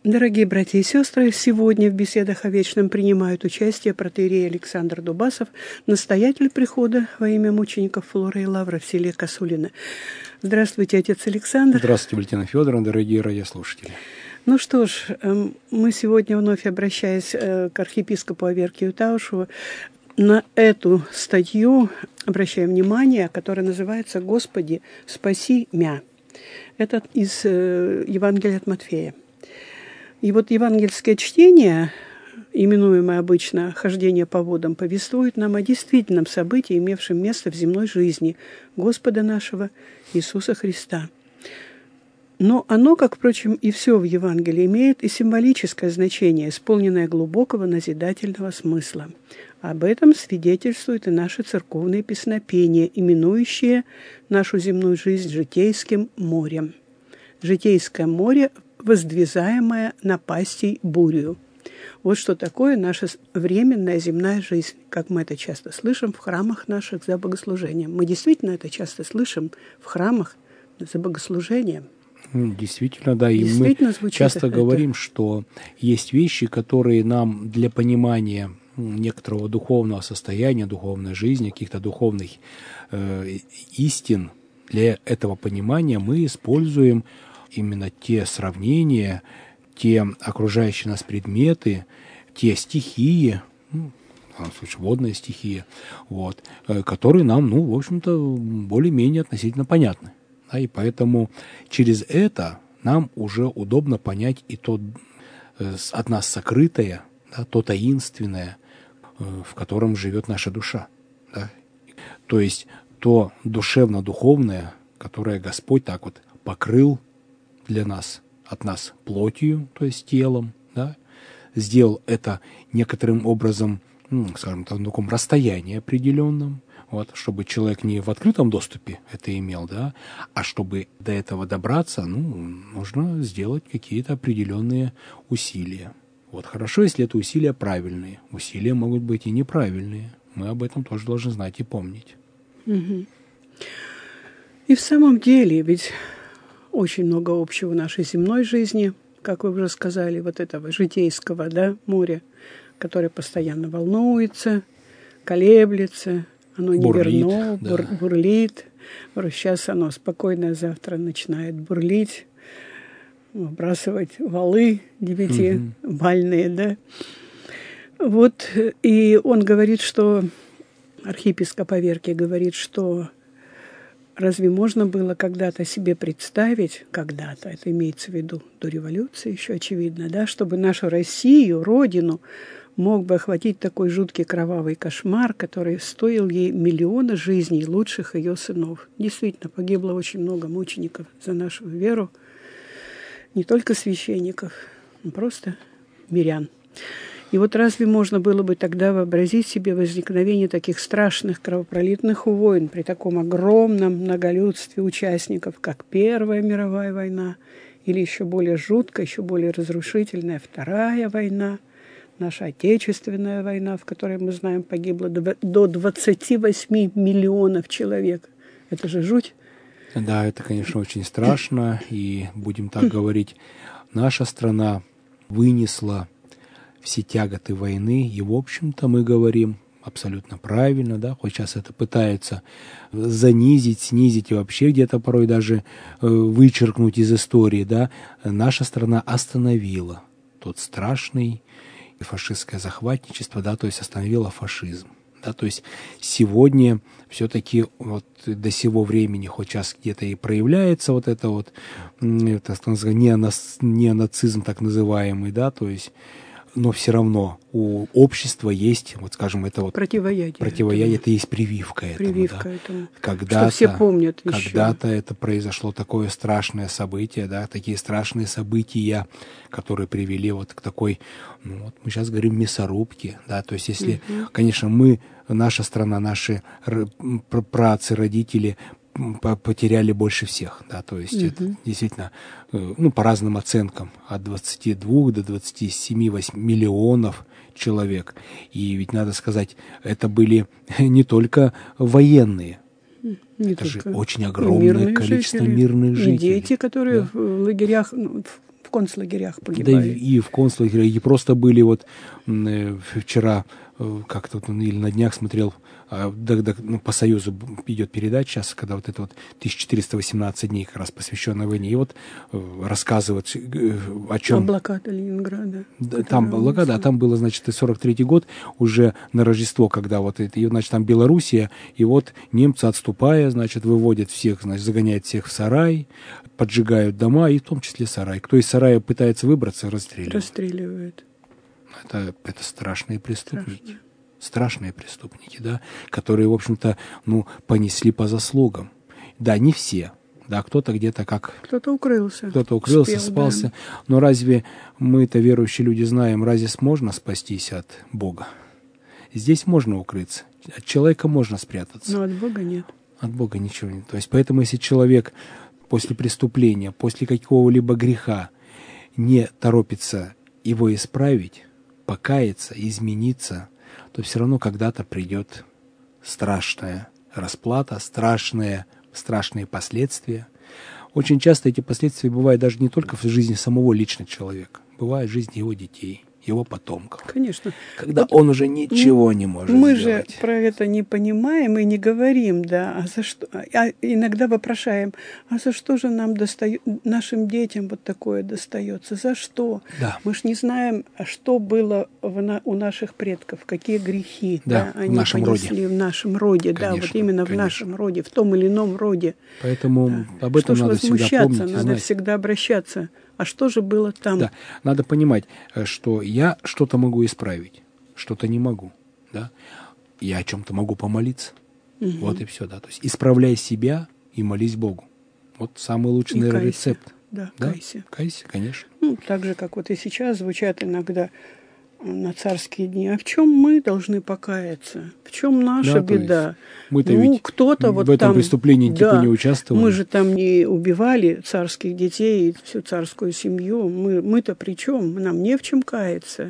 Дорогие братья и сестры, сегодня в беседах о вечном принимают участие протоиерей Александр Дубасов, настоятель прихода во имя мучеников Флоры и Лавра в селе Косулино. Здравствуйте, отец Александр. Здравствуйте, Валентина Федоровна, дорогие радиослушатели. Ну что ж, мы сегодня, вновь обращаясь к архиепископу Аверкию Таушеву, на эту статью обращаем внимание, которая называется «Господи, спаси мя». Это из Евангелия от Матфея. И вот евангельское чтение, именуемое обычно «Хождение по водам», повествует нам о действительном событии, имевшем место в земной жизни Господа нашего Иисуса Христа. Но оно, как, впрочем, и все в Евангелии, имеет и символическое значение, исполненное глубокого назидательного смысла. Об этом свидетельствуют и наши церковные песнопения, именующие нашу земную жизнь житейским морем. Житейское море, воздвизаемое напастей бурею. Вот что такое наша временная земная жизнь, как мы это часто слышим в храмах наших за богослужением. Мы действительно это часто слышим в храмах за богослужением. Действительно, да. И мы часто говорим, что есть вещи, которые нам для понимания некоторого духовного состояния, духовной жизни, каких-то духовных истин, для этого понимания мы используем именно те сравнения, те окружающие нас предметы, те стихии, в данном случае водная стихия, которые нам, в общем-то, более-менее относительно понятны. Да, и поэтому через это нам уже удобно понять и то от нас сокрытое, да, то таинственное, в котором живет наша душа. Да. То есть то душевно-духовное, которое Господь так вот покрыл для нас, от нас плотью, то есть телом, да, сделал это некоторым образом, скажем так, на таком расстоянии определенном, чтобы человек не в открытом доступе это имел, да, а чтобы до этого добраться, нужно сделать какие-то определенные усилия. Хорошо, если это усилия правильные. Усилия могут быть и неправильные. Мы об этом тоже должны знать и помнить. Угу. И в самом деле, ведь очень много общего в нашей земной жизни, как вы уже сказали, этого житейского, да, моря, которое постоянно волнуется, колеблется, оно не верно, бурлит. Сейчас оно спокойно, завтра начинает бурлить, выбрасывать валы 9-бальные, да. И он говорит, что, архиепископ Аверкий говорит, что разве можно было когда-то себе представить, это имеется в виду до революции еще очевидно, да, чтобы нашу Россию, родину, мог бы охватить такой жуткий кровавый кошмар, который стоил ей миллионы жизней лучших ее сынов. Действительно, погибло очень много мучеников за нашу веру, не только священников, но просто мирян. И разве можно было бы тогда вообразить себе возникновение таких страшных кровопролитных войн при таком огромном многолюдстве участников, как Первая мировая война, или еще более жуткая, еще более разрушительная Вторая война, наша Отечественная война, в которой, мы знаем, погибло до 28 миллионов человек. Это же жуть. Да, это, конечно, очень страшно. И, будем так говорить, наша страна вынесла все тяготы войны. И, в общем-то, мы говорим абсолютно правильно, да, хоть сейчас это пытаются занизить, снизить и вообще где-то порой даже вычеркнуть из истории, да. Наша страна остановила тот страшный фашистское захватничество, да, то есть остановила фашизм. Да, то есть сегодня все-таки до сего времени, хоть сейчас где-то и проявляется неонацизм так называемый, да, то есть, но все равно у общества есть, скажем, это противоядие, это есть прививка этому. Прививка да. этому. Когда-то, что все помнят еще. Когда-то это произошло такое страшное событие, да, такие страшные события, которые привели к такой, мы сейчас говорим, мясорубке, да, то есть если, конечно, наша страна, наши праотцы, родители потеряли больше всех, да, то есть это действительно, по разным оценкам, от 22 до 27-8 миллионов человек. И ведь надо сказать, это были не только военные, это же очень огромное количество мирных жителей. И дети, которые в лагерях, в концлагерях погибали. Да и в концлагерях, и просто были вот вчера как-то или на днях смотрел, по Союзу идет передача сейчас, когда вот это вот 1418 дней как раз посвященная войне, и вот рассказывают о чем. Блокада Ленинграда. Да, там блокада, а там было, значит, и 43-й год, уже на Рождество, когда вот это, и, значит, там Белоруссия, и вот немцы, отступая, значит, выводят всех, значит, загоняют всех в сарай, поджигают дома, и в том числе сарай. Кто из сарая пытается выбраться, расстреливают. Это страшные преступники. Страшные преступники, да, которые, в общем-то, понесли по заслугам. Да, не все. Да, кто-то где-то как... Кто-то укрылся. Успел, спался. Да. Но разве мы-то, верующие люди, знаем, разве можно спастись от Бога? Здесь можно укрыться. От человека можно спрятаться. Но от Бога нет. От Бога ничего нет. То есть, поэтому, если человек после преступления, после какого-либо греха не торопится его исправить, покаяться, измениться, то все равно когда-то придет страшная расплата, страшные последствия. Очень часто эти последствия бывают даже не только в жизни самого личного человека, бывают в жизни его детей, его потомков. Конечно. Когда он уже ничего не может сделать. Мы же про это не понимаем и не говорим, да, а за что? А иногда вопрошаем, а за что же нам нашим детям вот такое достается? За что? Да. Мы же не знаем, что было у наших предков, какие грехи они понесли в нашем роде. Конечно, да, вот именно в нашем роде, в том или ином роде. Поэтому об этом надо всегда помнить и знать. Надо всегда обращаться. А что же было там? Да, надо понимать, что я что-то могу исправить, что-то не могу, да. Я о чем-то могу помолиться. Вот и все, да. То есть исправляй себя и молись Богу. Вот самый лучший, наверное, рецепт. Да, кайся. Кайся, конечно. Так же, как вот и сейчас звучат иногда на царские дни. А в чем мы должны покаяться? В чем наша беда? Мы-то ведь кто-то в этом там, преступлении типа не участвовали. Мы же там не убивали царских детей и всю царскую семью. Мы-то при чем? Нам не в чем каяться.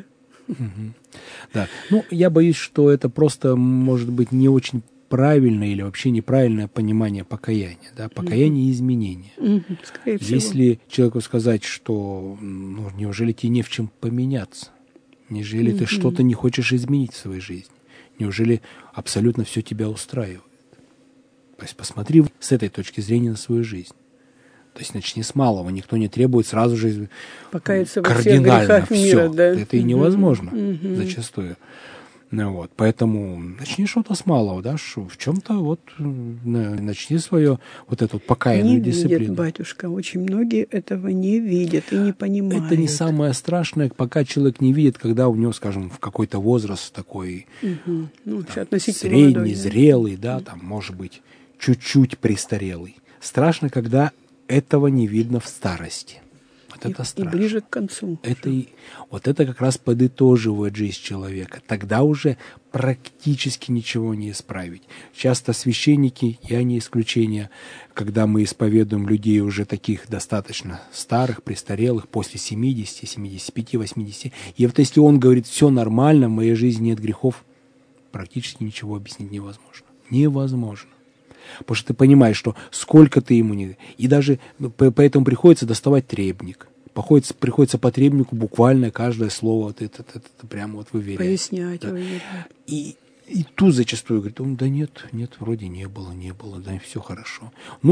Да. Я боюсь, что это просто может быть не очень правильное или вообще неправильное понимание покаяния. Да? Покаяние и изменения. Скорее всего. Если человеку сказать, что неужели тебе не в чем поменяться? Неужели ты что-то не хочешь изменить в своей жизни? Неужели абсолютно все тебя устраивает? То есть посмотри с этой точки зрения на свою жизнь. То есть начни с малого. Никто не требует сразу же покаяться кардинально во всех грехах мира, да? Это и невозможно зачастую. Поэтому начни что-то с малого, да, в чем-то начни свое эту покаянную дисциплину. Не видят, батюшка, очень многие этого не видят и не понимают. Это не самое страшное, пока человек не видит, когда у него, скажем, в какой-то возраст такой средний, молодой, зрелый, да, там, может быть, чуть-чуть престарелый. Страшно, когда этого не видно в старости. Это страшно. И ближе к концу. Это как раз подытоживает жизнь человека. Тогда уже практически ничего не исправить. Часто священники, я не исключение, когда мы исповедуем людей уже таких достаточно старых, престарелых, после 70, 75, 80, и вот если он говорит, все нормально, в моей жизни нет грехов, практически ничего объяснить невозможно. Невозможно. Потому что ты понимаешь, что сколько ты ему не... И даже поэтому приходится доставать требник. Приходится по требнику буквально каждое слово это прямо выверять. Пояснять. Да. И тут зачастую говорит, да нет, вроде не было, да, все хорошо.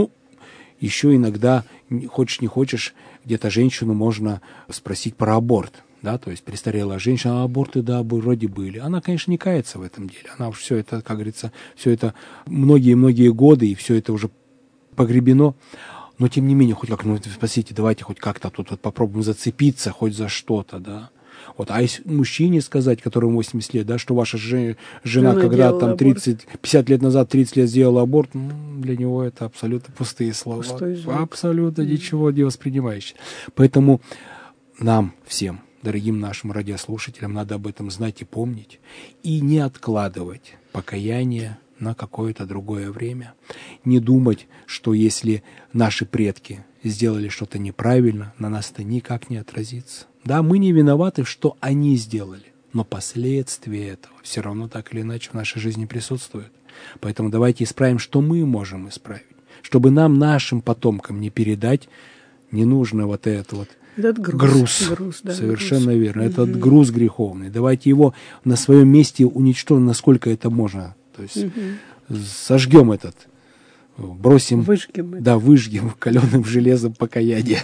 Еще иногда, хочешь не хочешь, где-то женщину можно спросить про аборт. Да, то есть престарелая женщина, аборты, да, вроде были. Она, конечно, не кается в этом деле. Она уж все это, как говорится, все это многие-многие годы, и все это уже погребено. Но, тем не менее, хоть как, спросите, давайте хоть как-то тут попробуем зацепиться, хоть за что-то, да. А если мужчине сказать, которому 80 лет, да, что ваша жена когда там 50 лет назад, 30 лет сделала аборт, для него это абсолютно пустые слова. Абсолютно ничего не воспринимающие. Поэтому нам всем, дорогим нашим радиослушателям, надо об этом знать и помнить, и не откладывать покаяние на какое-то другое время. Не думать, что если наши предки сделали что-то неправильно, на нас это никак не отразится. Да, мы не виноваты, что они сделали, но последствия этого все равно так или иначе в нашей жизни присутствуют. Поэтому давайте исправим, что мы можем исправить, чтобы нам, нашим потомкам, не передать ненужное Этот груз, да, совершенно груз. верно. Этот груз греховный. Давайте его на своем месте уничтожим, насколько это можно. То есть сожгем этот, бросим, выжгем каленым железом покаяние.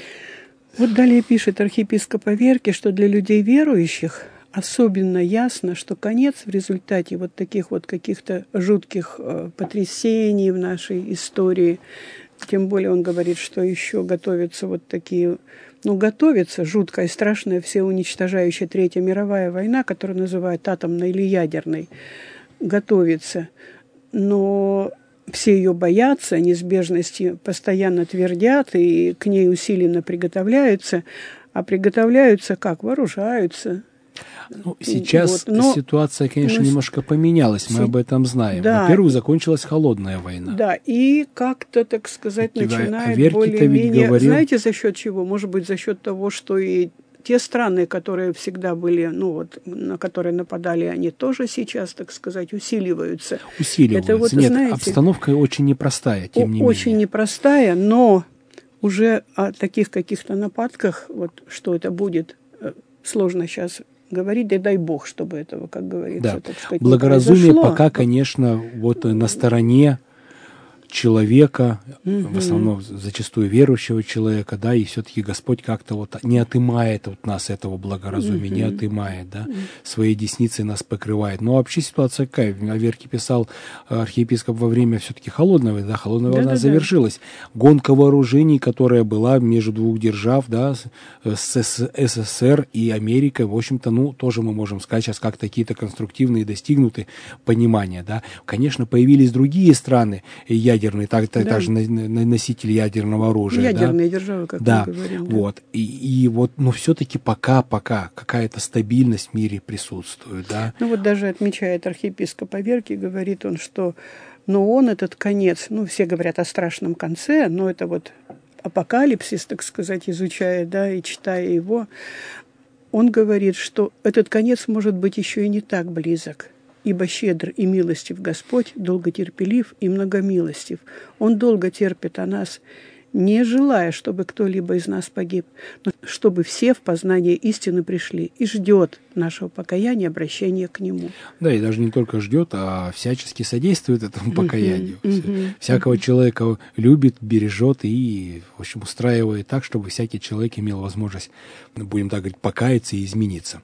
Вот далее пишет архиепископ Аверкий, что для людей верующих особенно ясно, что конец в результате вот таких вот каких-то жутких потрясений в нашей истории, тем более он говорит, что еще готовятся вот такие, готовится жуткая и страшная всеуничтожающая Третья мировая война, которую называют атомной или ядерной, готовится, но все ее боятся, неизбежности постоянно твердят и к ней усиленно приготовляются. А приготовляются как? Вооружаются. Сейчас ситуация, конечно, немножко поменялась, мы об этом знаем. Да. Во-первых, закончилась холодная война. Да, и как-то, так сказать, начинает более-менее... Говорил... Знаете, за счет чего? Может быть, за счет того, что и те страны, которые всегда были, на которые нападали, они тоже сейчас, так сказать, усиливаются. Это вот, нет, знаете, обстановка очень непростая, тем не менее. Очень непростая, но уже о таких каких-то нападках, вот что это будет, сложно сейчас говорить, да дай Бог, чтобы этого, как говорится, так сказать, благоразумие пока, конечно, вот на стороне человека, в основном зачастую верующего человека, да, и все-таки Господь как-то вот не отымает от нас этого благоразумия, не отымает, да, своей десницей нас покрывает. Но вообще ситуация какая? Аверкий писал, архиепископ, во время все-таки холодной войны, да, холодная война завершилась. Гонка вооружений, которая была между двух держав, да, с СССР и Америкой, в общем-то, тоже мы можем сказать сейчас, как какие-то конструктивные достигнуты понимания, да. Конечно, появились другие страны, ядерные, также носители ядерного оружия. Ядерные державы, как мы говорим. Да. Вот. И вот, все-таки пока какая-то стабильность в мире присутствует. Да? Вот даже отмечает архиепископ Аверкий, говорит он, что он этот конец, все говорят о страшном конце, но это вот апокалипсис, так сказать, изучая, да, и читая его, он говорит, что этот конец может быть еще и не так близок. Ибо щедр и милостив Господь, долготерпелив и многомилостив. Он долго терпит о нас, не желая, чтобы кто-либо из нас погиб, но чтобы все в познание истины пришли, и ждет нашего покаяния, обращения к Нему. Да, и даже не только ждет, а всячески содействует этому покаянию. Всякого человека любит, бережет и, в общем, устраивает так, чтобы всякий человек имел возможность, будем так говорить, покаяться и измениться.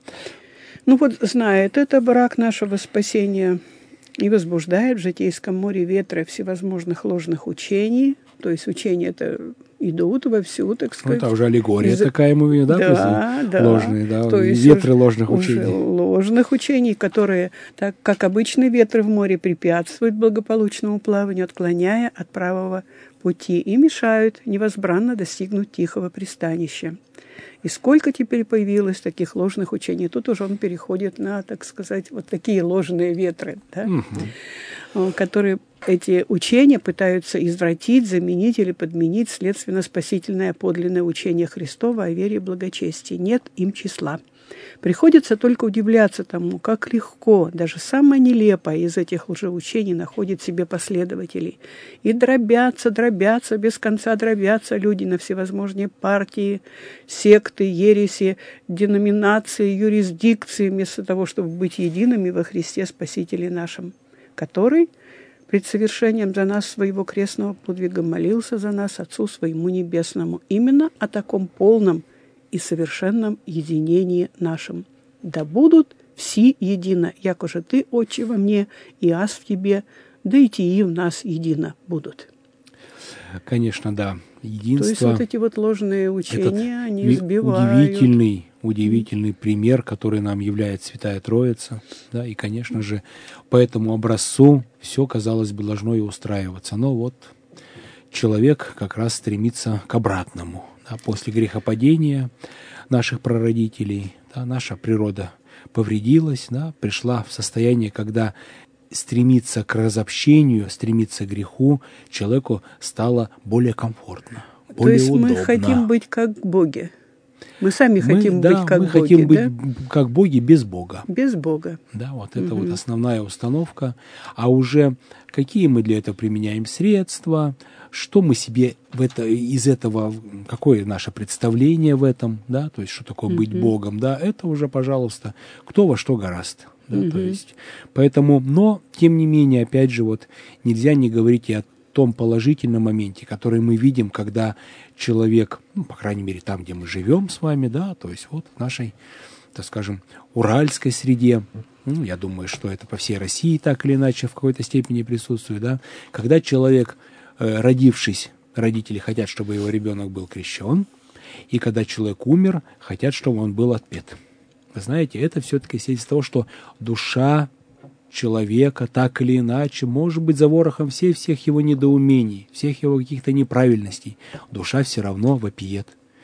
Знает это брак нашего спасения и возбуждает в житейском море ветра всевозможных ложных учений. То есть учения это идут вовсю, так сказать. Это уже аллегория такая, мы, да? Ложные, да, то есть ветры ложных учений. Ложных учений, которые, так как обычные ветры в море, препятствуют благополучному плаванию, отклоняя от правого пути и мешают невозбранно достигнуть тихого пристанища. И сколько теперь появилось таких ложных учений. Тут уже он переходит на, так сказать, вот такие ложные ветры, да? Которые эти учения пытаются извратить, заменить или подменить следственно спасительное подлинное учение Христова о вере и благочестии. Нет им числа. Приходится только удивляться тому, как легко даже самое нелепое из этих лжеучений находит себе последователей. И дробятся, без конца дробятся люди на всевозможные партии, секты, ереси, деноминации, юрисдикции, вместо того, чтобы быть едиными во Христе Спасителе нашем, который пред совершением за нас своего крестного подвига молился за нас Отцу Своему Небесному. Именно о таком полном и совершенном единении нашем. Да будут все едино, якоже Ты, Отче, во мне, и аз в Тебе, да и тии в нас едино будут. Конечно, да. Единство. То есть вот эти вот ложные учения, они сбивают. Удивительный пример, который нам является Святая Троица. Да, и, конечно же, по этому образцу все, казалось бы, должно и устраиваться. Но вот человек как раз стремится к обратному. После грехопадения наших прародителей, наша природа повредилась, пришла в состояние, когда стремиться к разобщению, стремиться к греху человеку стало более комфортно, более удобно. То есть мы хотим быть как боги. Мы сами хотим быть как мы боги, хотим быть да? как боги без Бога. Без Бога. Да, вот это вот основная установка. А уже какие мы для этого применяем средства, что мы себе из этого, какое наше представление в этом, да, то есть что такое быть Богом, да, это уже, пожалуйста, кто во что гораст. Да, то есть, поэтому, но, тем не менее, опять же, вот нельзя не говорить и о том положительном моменте, который мы видим, когда человек, ну, по крайней мере, там, где мы живем с вами, да, то есть вот в нашей, так скажем, уральской среде, ну, я думаю, что это по всей России так или иначе в какой-то степени присутствует, да, когда человек, родившись, родители хотят, чтобы его ребенок был крещен, и когда человек умер, хотят, чтобы он был отпет. Вы знаете, это все-таки свидетельство того, что душа человека так или иначе, может быть, за ворохом всех его недоумений, всех его каких-то неправильностей, душа все равно вопиет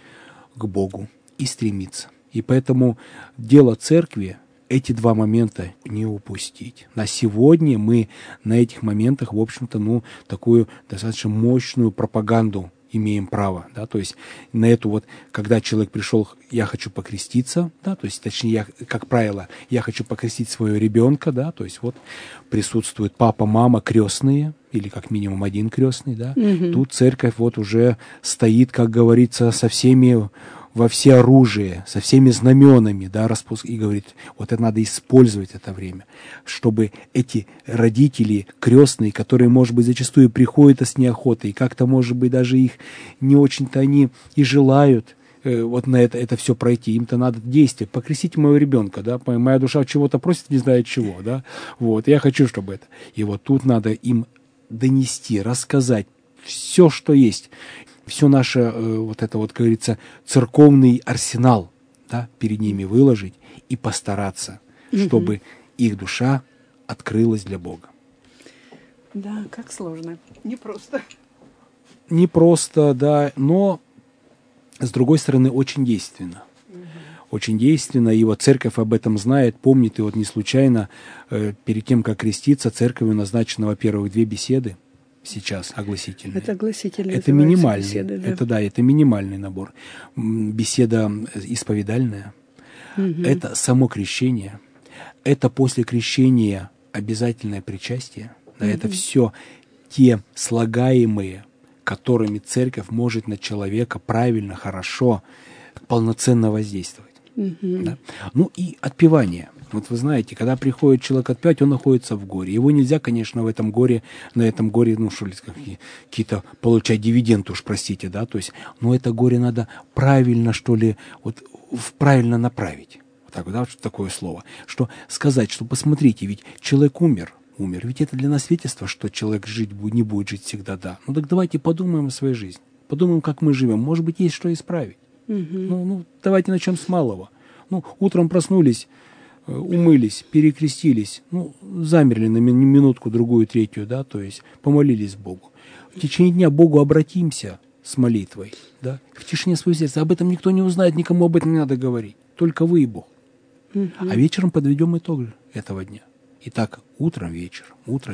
к Богу и стремится. И поэтому дело церкви эти два момента не упустить. На сегодня мы на этих моментах, в общем-то, такую достаточно мощную пропаганду имеем право, да, то есть на эту вот, когда человек пришел, я хочу покреститься, да, то есть, точнее, как правило, я хочу покрестить своего ребенка, да, то есть вот присутствует папа, мама, крестные, или как минимум один крестный, да, тут церковь вот уже стоит, как говорится, со всеми во всеоружие, со всеми знаменами, да, и говорит, вот это надо использовать это время, чтобы эти родители крестные, которые, может быть, зачастую приходят с неохотой, и как-то, может быть, даже их не очень-то они и желают вот на это все пройти, им-то надо действие, покрестите моего ребенка, да, моя душа чего-то просит, не знает чего, да, вот, я хочу, чтобы это. И вот тут надо им донести, рассказать все, что есть, все наше, вот это вот, как говорится, церковный арсенал, да, перед ними выложить и постараться, чтобы их душа открылась для Бога. Да, как сложно. Непросто. Непросто, да, но, с другой стороны, очень действенно. Очень действенно, и вот церковь об этом знает, помнит, и вот не случайно перед тем, как креститься, церковью назначено, во-первых, 2 беседы, сейчас огласительные. Это огласительные. Это минимальный. Беседы, да. Это минимальный набор. Беседа исповедальная. Это само крещение. Это после крещения обязательное причастие. Да, это все те слагаемые, которыми церковь может на человека правильно, хорошо, полноценно воздействовать. Да? Ну и отпевание. Вот вы знаете, когда приходит человек отпевать, он находится в горе. Его нельзя, конечно, на этом горе, что ли, какие-то получать дивиденды, уж простите, да, то есть, но это горе надо правильно, что ли, вот правильно направить. Вот так, да, что такое слово. Что сказать, что посмотрите, ведь человек умер, ведь это для нас свидетельство, что человек не будет жить всегда, да. Ну так давайте подумаем о своей жизни, подумаем, как мы живем, может быть, есть что исправить. Давайте начнем с малого. Утром проснулись, умылись, перекрестились, замерли на минутку, другую, третью, да, то есть помолились Богу. В течение дня Богу обратимся с молитвой, да, в тишине своего сердца. Об этом никто не узнает, никому об этом не надо говорить. Только вы и Бог. А вечером подведем итог этого дня. Итак, утром, вечер.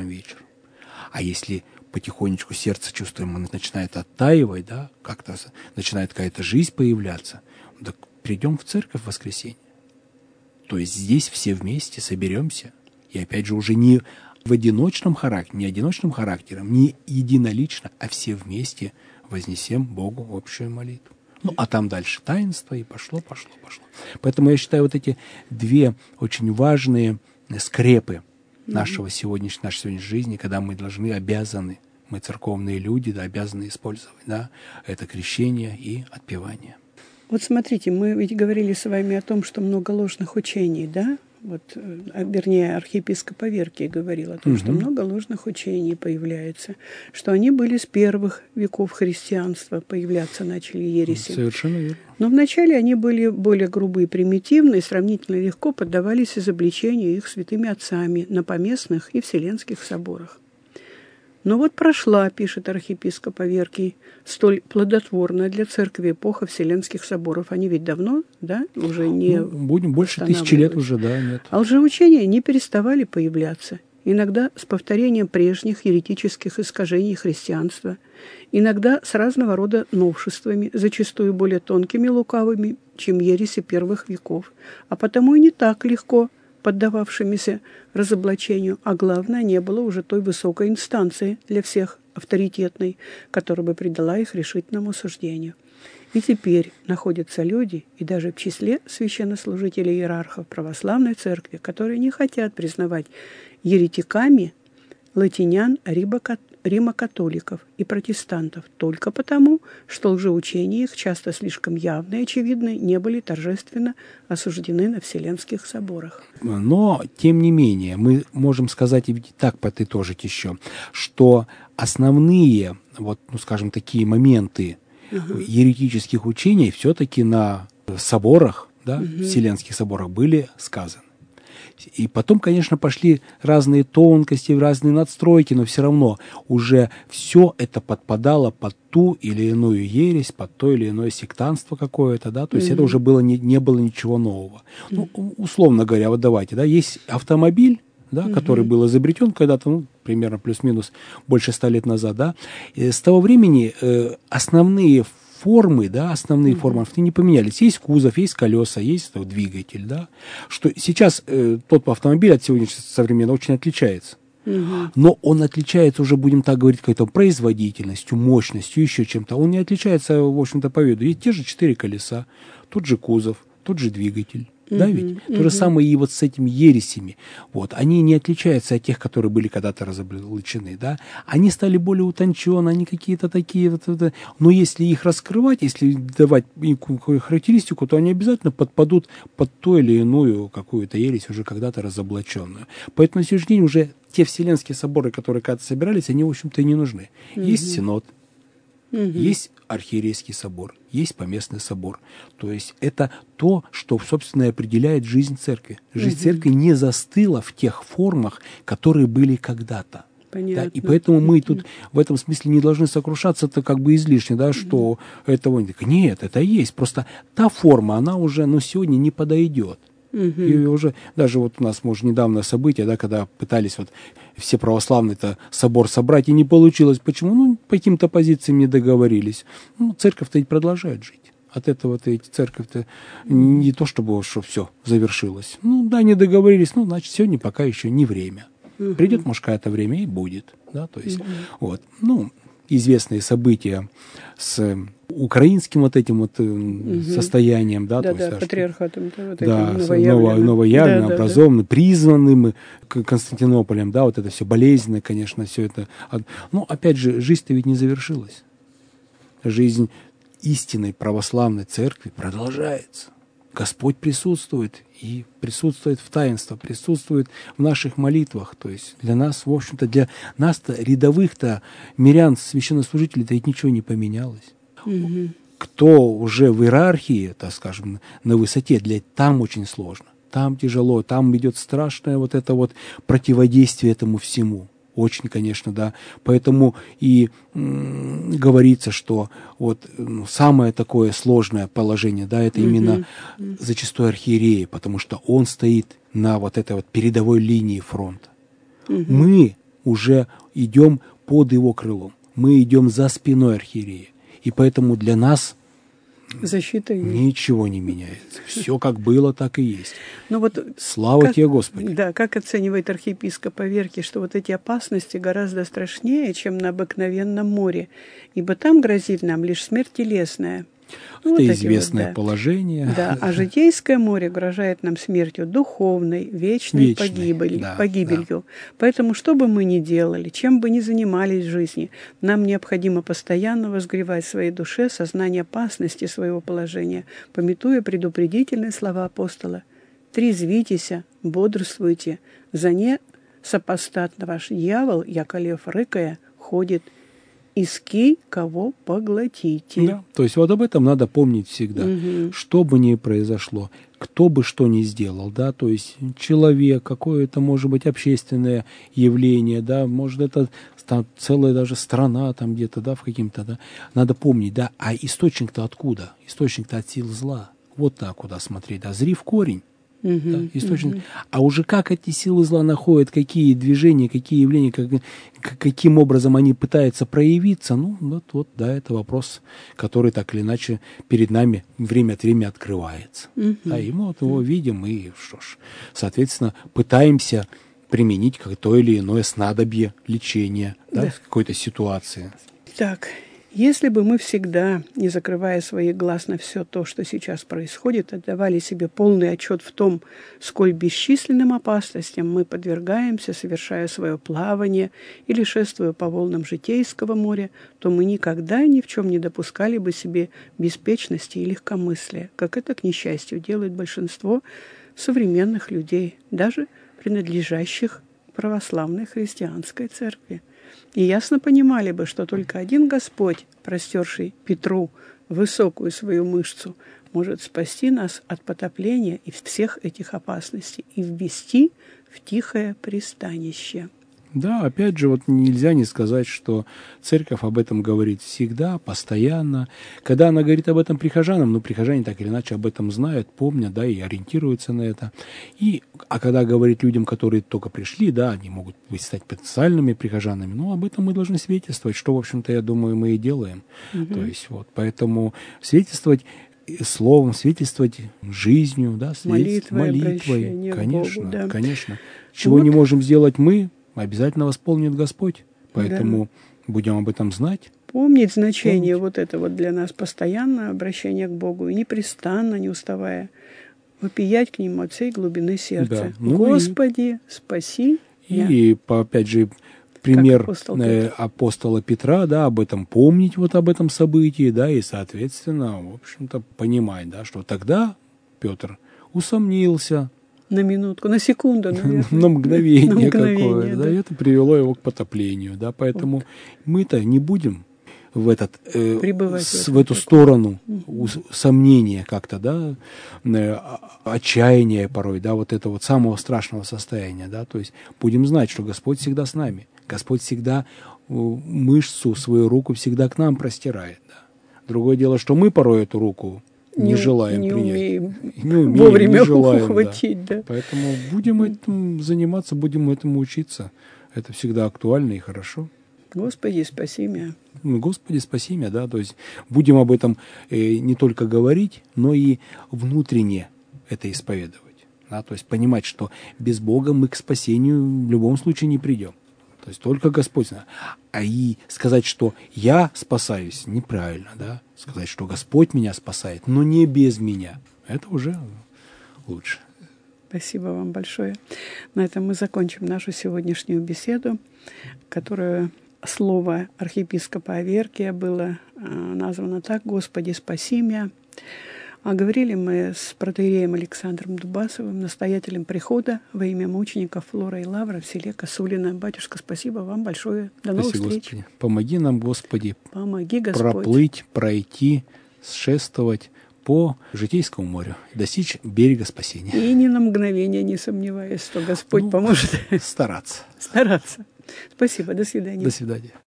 А если потихонечку сердце, чувствуем, оно начинает оттаивать, да, как-то начинает какая-то жизнь появляться, так придем в церковь в воскресенье. То есть здесь все вместе соберемся. И опять же уже не одиночным характером, не единолично, а все вместе вознесем Богу общую молитву. А там дальше таинство, и пошло. Поэтому я считаю, вот эти 2 очень важные скрепы нашей сегодняшней жизни, когда мы обязаны, мы церковные люди, да, обязаны использовать, да, это крещение и отпевание. Вот смотрите, мы ведь говорили с вами о том, что много ложных учений, да? Вернее, архиепископ Аверкий говорил о том, что много ложных учений появляется, что они были с первых веков христианства, появляться начали ереси. Совершенно верно. Но вначале они были более грубые, примитивные, сравнительно легко поддавались изобличению их святыми отцами на поместных и вселенских соборах. Но вот прошла, пишет архиепископ Аверкий, столь плодотворная для церкви эпоха Вселенских соборов. Они ведь давно, да, уже не будем больше 1000 лет уже, да, нет. А лжеучения не переставали появляться, иногда с повторением прежних еретических искажений христианства, иногда с разного рода новшествами, зачастую более тонкими и лукавыми, чем ереси первых веков, а потому и не так легко поддававшимися разоблачению, а главное, не было уже той высокой инстанции для всех авторитетной, которая бы придала их решительному суждению. И теперь находятся люди, и даже в числе священнослужителей и иерархов православной церкви, которые не хотят признавать еретиками латинян, римокатоликов и протестантов только потому, что лжеучения их, часто слишком явные и очевидные, не были торжественно осуждены на Вселенских соборах. Но, тем не менее, мы можем сказать и так подытожить еще, что основные, вот, ну, скажем, такие моменты еретических учений все-таки на соборах, да, Вселенских соборах были сказаны. И потом, конечно, пошли разные тонкости, разные надстройки, но все равно уже все это подпадало под ту или иную ересь, под то или иное сектантство какое-то, да, то есть это уже было не было ничего нового. Ну, условно говоря, вот давайте, да, есть автомобиль, да, который был изобретен когда-то, ну, примерно плюс-минус больше 100 лет назад, да, и с того времени основные формы, да, основные формы не поменялись. Есть кузов, есть колеса, есть двигатель, да, что сейчас тот автомобиль от сегодняшнего современного очень отличается. Но он отличается уже, будем так говорить, какой-то производительностью, мощностью, еще чем-то. Он не отличается, в общем-то, по виду. Есть те же 4 колеса, тот же кузов, тот же двигатель. Да, ведь? То же самое и вот с этими ересями. Вот. Они не отличаются от тех, которые были когда-то разоблачены. Да? Они стали более утонченные, они какие-то такие. Но если их раскрывать, если давать им характеристику, то они обязательно подпадут под ту или иную какую-то ересь, уже когда-то разоблаченную. Поэтому на сегодняшний день уже те вселенские соборы, которые когда-то собирались, они, в общем-то, и не нужны. Есть синод. Есть архиерейский собор, есть поместный собор. То есть это то, что, собственно, и определяет жизнь церкви. Жизнь церкви не застыла в тех формах, которые были когда-то. Да? И поэтому мы тут в этом смысле не должны сокрушаться, это как бы излишне, да, что этого нет. Нет, это есть. Просто та форма, она уже, ну, сегодня не подойдет. И уже даже вот у нас, может, недавно событие, да, когда пытались вот все православные-то собор собрать, и не получилось. Почему? Ну, по каким-то позициям не договорились. Ну, церковь-то ведь продолжает жить. От этого-то эти церковь-то не то, чтобы все завершилось. Ну, да, не договорились, ну, значит, сегодня пока еще не время. Придет, может, какое-то время и будет. Да, то есть, вот, ну, известные события с украинским вот этим вот состоянием, да, да, то есть, патриархатом, вот да, новоявленным, образованным, призванным Константинополем, да, вот это все болезненно, конечно, все это. Но, опять же, жизнь-то ведь не завершилась. Жизнь истинной православной церкви продолжается. Господь присутствует, и присутствует в таинстве, присутствует в наших молитвах. То есть для нас, в общем-то, для нас-то, рядовых-то мирян, священнослужителей-то ведь ничего не поменялось. Кто уже в иерархии, так скажем, на высоте, там очень сложно, там тяжело, там идет страшное вот это вот противодействие этому всему. Очень, конечно, да. Поэтому и говорится, что вот самое такое сложное положение, да, это именно зачастую архиереи, потому что он стоит на вот этой вот передовой линии фронта. Мы уже идем под его крылом, мы идем за спиной архиерея, и поэтому для нас защита ничего не меняется. Все как было, так и есть. Но вот слава тебе, Господи. Да, как оценивает архиепископ Аверкий, что вот эти опасности гораздо страшнее, чем на обыкновенном море, ибо там грозит нам лишь смерть телесная. Это вот известное вот, да. положение. Да, а житейское море угрожает нам смертью духовной, вечной погибелью. Да. Поэтому, что бы мы ни делали, чем бы ни занимались в жизни, нам необходимо постоянно возгревать в своей душе сознание опасности своего положения, памятуя предупредительные слова апостола: «Трезвитеся, бодрствуйте, за не сопостат ваш дьявол, яко лев рыкая, ходит, иски кого поглотите». Да, то есть вот об этом надо помнить всегда. Что бы ни произошло, кто бы что ни сделал, да, то есть человек, какое-то, может быть, общественное явление, да, может, это там целая даже страна там где-то, да, в каким-то, да, надо помнить, да, а источник-то откуда? Источник-то от сил зла. Вот так куда смотреть, да, зри в корень. Да, источник. А уже как эти силы зла находят, какие движения, какие явления, каким образом они пытаются проявиться, да, это вопрос, который так или иначе перед нами время от времени открывается. Да, и мы его видим, и что ж, соответственно, пытаемся применить то или иное снадобье лечения, да, в какой-то ситуации. Так. Если бы мы всегда, не закрывая своих глаз на все то, что сейчас происходит, отдавали себе полный отчет в том, сколь бесчисленным опасностям мы подвергаемся, совершая свое плавание или шествуя по волнам житейского моря, то мы никогда ни в чем не допускали бы себе беспечности и легкомыслия, как это, к несчастью, делает большинство современных людей, даже принадлежащих православной христианской церкви. И ясно понимали бы, что только один Господь, простерший Петру высокую свою мышцу, может спасти нас от потопления и всех этих опасностей и ввести в тихое пристанище. Да, опять же, нельзя не сказать, что церковь об этом говорит всегда, постоянно. Когда она говорит об этом прихожанам, прихожане так или иначе об этом знают, помнят, да, и ориентируются на это. А когда говорит людям, которые только пришли, да, они могут стать потенциальными прихожанами, об этом мы должны свидетельствовать, что, в общем-то, я думаю, мы и делаем. То есть, поэтому свидетельствовать словом, свидетельствовать жизнью, да, молитвой, конечно, Богу, да. Конечно. Чего не можем сделать мы, обязательно восполнит Господь. Поэтому будем об этом знать. Помнить значение это для нас постоянное обращение к Богу и непрестанно, не уставая, вопиять к Нему от всей глубины сердца. Да. Господи, спаси меня. И, опять же, пример апостола Петра, да, об этом помнить, об этом событии, да, и, соответственно, в общем-то, понимать, да, что тогда Петр усомнился, на минутку, на секунду, наверное. На мгновение какое-то. Да, это привело его к потоплению. Да, поэтому мы-то не будем в эту сторону сомнения как-то, да, отчаяния порой, да, этого самого страшного состояния. Да, то есть будем знать, что Господь всегда с нами. Господь всегда мышцу, свою руку всегда к нам простирает. Да. Другое дело, что мы порой эту руку не желаем принять. Не умеем вовремя не желаем, ухватить. Да. Поэтому будем этим заниматься, будем этому учиться. Это всегда актуально и хорошо. Господи, спаси меня. Господи, спаси меня, да. То есть будем об этом не только говорить, но и внутренне это исповедовать. Да? То есть понимать, что без Бога мы к спасению в любом случае не придем. То есть только Господь знает. И сказать, что я спасаюсь, неправильно, да? Сказать, что Господь меня спасает, но не без меня. Это уже лучше. Спасибо вам большое. На этом мы закончим нашу сегодняшнюю беседу, которую слово архиепископа Аверкия было названо так: «Господи, спаси меня». А говорили мы с протоиереем Александром Дубасовым, настоятелем прихода во имя мучеников Флора и Лавра в селе Косулино. Батюшка, спасибо вам большое. До новых встреч. Господи. Помоги нам, Господи, помоги, Господь, проплыть, пройти, шествовать по Житейскому морю, достичь берега спасения. И ни на мгновение не сомневаюсь, что Господь поможет. Стараться. Стараться. Спасибо. До свидания. До свидания.